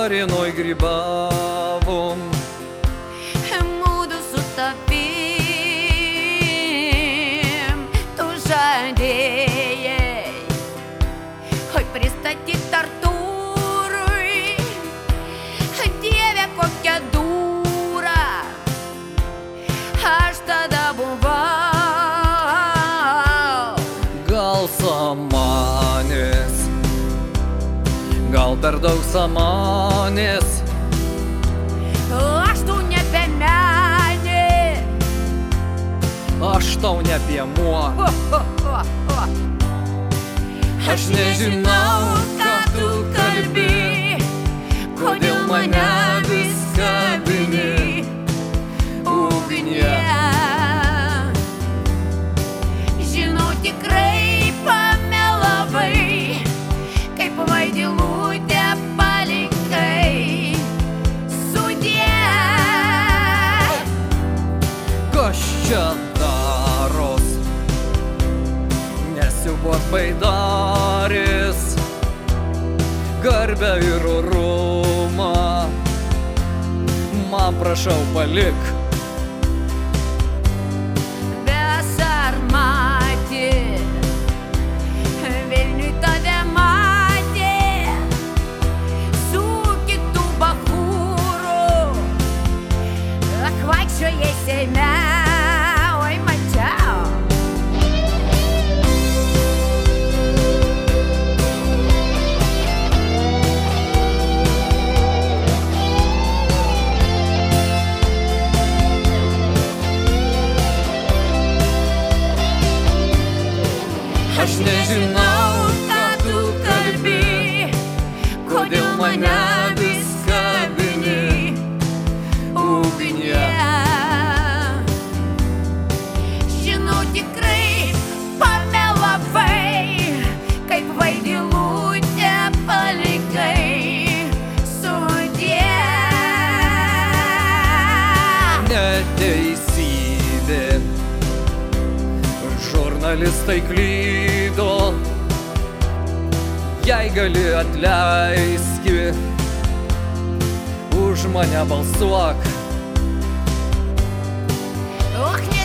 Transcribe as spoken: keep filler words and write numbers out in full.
Marinoj grybavom. Mudu su tavim, tu žadėjai, oi pristatyt Artūrui, Dieve kokia dūra, aš tada buvau. Gal samanės, gal per daug samanės, Aš tau nebemenė, aš tau ne piemuo. o, o, o, o. Aš nežinau, ką tu kalbi, kodėl mane vis kabini ugnie. Žinau, tikrai pamelavai, kaip vaidilutę palikai. Sudie, Kas čia daros? Nesiuvo baidaris, garbę ir orumą man prašau palik. besarmatė, Vilniuj tave matė, su kitu bachūru, vaikščiojai Seime, oi mačiau. Aš nežinau, ką tu kalbi, kodėl mane vis kabini ugnie. Žinau, tikrai pamelavai, kaip vaidilutę palikai. Sudie, Neteisybė, žurnalistai klydo, jei gali atleiski, už mane balsuok. Och,